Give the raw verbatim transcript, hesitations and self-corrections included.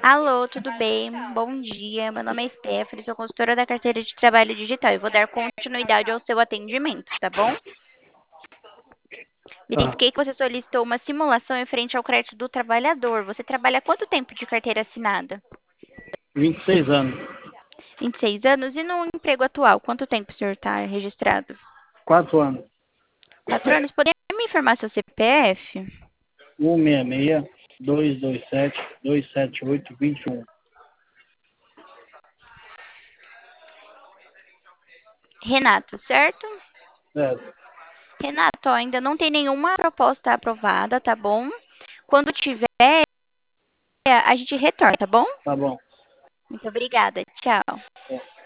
Alô, tudo bem? Bom dia. Meu nome é Stephanie, sou consultora da carteira de trabalho digital e vou dar continuidade ao seu atendimento, tá bom? Tá. Verifiquei que você solicitou uma simulação em frente ao crédito do trabalhador. Você trabalha há quanto tempo de carteira assinada? vinte e seis anos. vinte e seis anos. E no emprego atual, quanto tempo o senhor está registrado? quatro anos. Quatro anos. Poderia me informar seu C P F? um seis seis, dois dois sete, dois sete oito, dois um. Renato, certo? Certo. Renato, ó, ainda não tem nenhuma proposta aprovada, tá bom? Quando tiver, a gente retorna, tá bom? Tá bom. Muito obrigada. Tchau. É.